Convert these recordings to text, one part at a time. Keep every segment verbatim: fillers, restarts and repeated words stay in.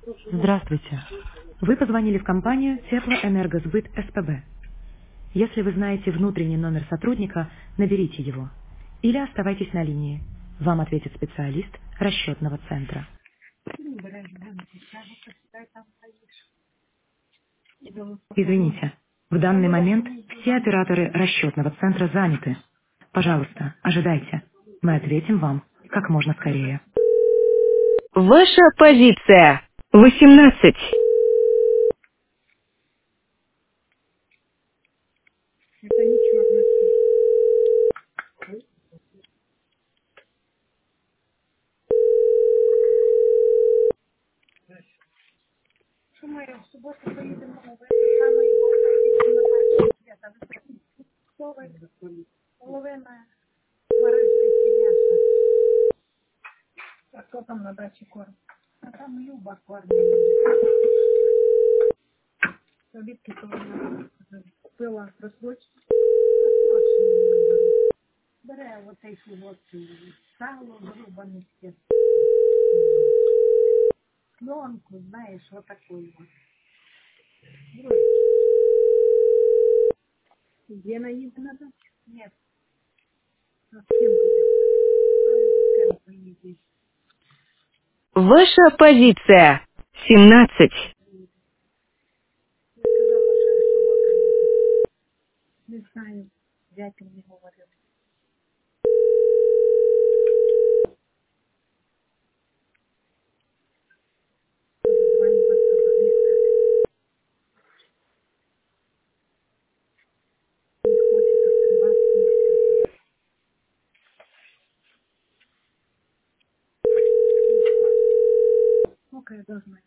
Здравствуйте. Вы позвонили в компанию Теплоэнергосбыт СПБ. Если вы знаете внутренний номер сотрудника, наберите его. Или оставайтесь на линии. Вам ответит специалист расчетного центра. Извините, в данный момент все операторы расчетного центра заняты. Пожалуйста, ожидайте. Мы ответим вам как можно скорее. Ваша позиция восемнадцать. Это не черный. Что мы в субботу поедем в это самое поедем на базу. Половина мороженое мясо. А кто там на даче корм? А там Люба кормит. Обидки тоже купила просрочку. Просрочку. Бере вот эти вот сало, грубанки. Пленку, знаешь, вот такую вот. Где она едет на дачу? Нет. А с кем будем? С кем поедешь? Ваша позиция семнадцать. Я сказала, что я в субботу еду. Не знаю, дядя мне говорил. Буду звонить на соболезнования. Не хочет открываться и все. Сколько я должна?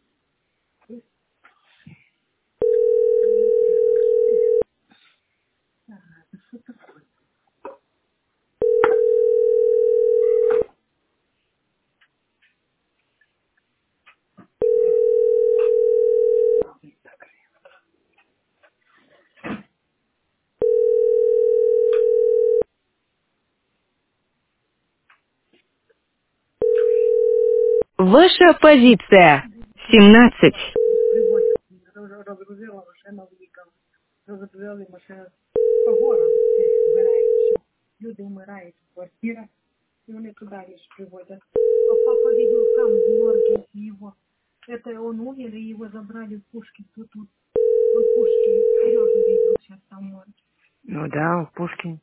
Ага, да что такое? Ваша позиция семнадцать. Привозят. Разгрузила машину в'їхала. Розгрузили машину по городу. Все, вмирають. Все. Люди вмирають в квартирах. И вони туда лишь привозят. А папа видел там в морге его. Это он умер, и его забрали в Пушкин. Тут он, он Пушкин. Сережа видел сейчас там в морге. Ну да, Пушкин.